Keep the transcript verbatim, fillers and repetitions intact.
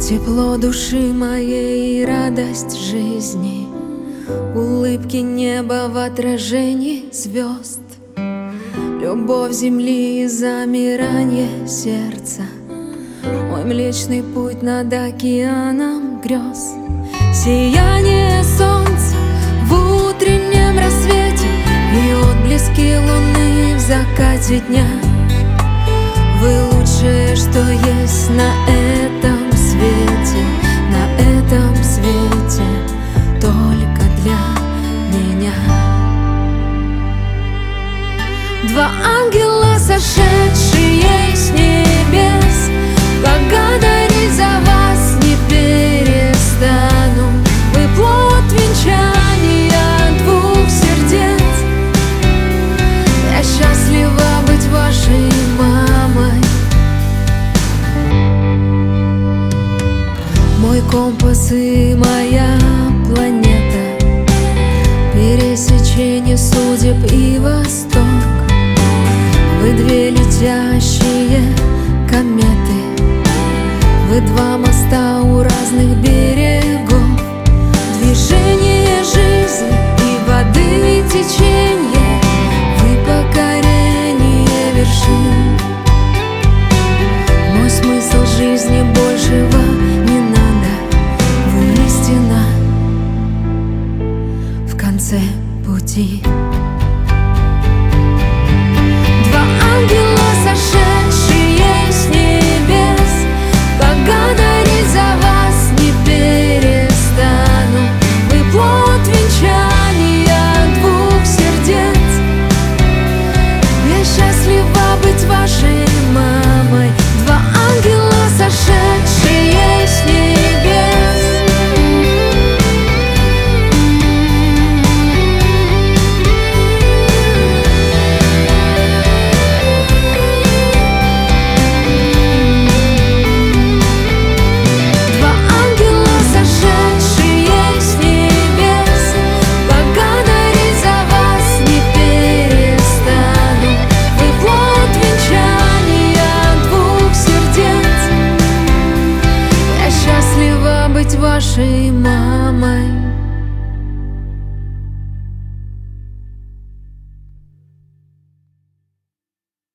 Тепло души моей и радость жизни, улыбки неба в отражении звезд, любовь земли и замирание сердца, мой млечный путь над океаном грез. Сияние солнца в утреннем рассвете и отблески луны в закате дня. Вы лучшее, что есть на этом свете, на этом свете, только для меня. Два ангела, сошедшие с небес, благодарить за вас не перестану. Вы плод венчания двух сердец. Я счастлива быть вашей мамой. Мой компас и моя планета, пересечение судеб и восток. Вы две летящие кометы, вы два моста у разных берегов. Движение жизни и воды и течения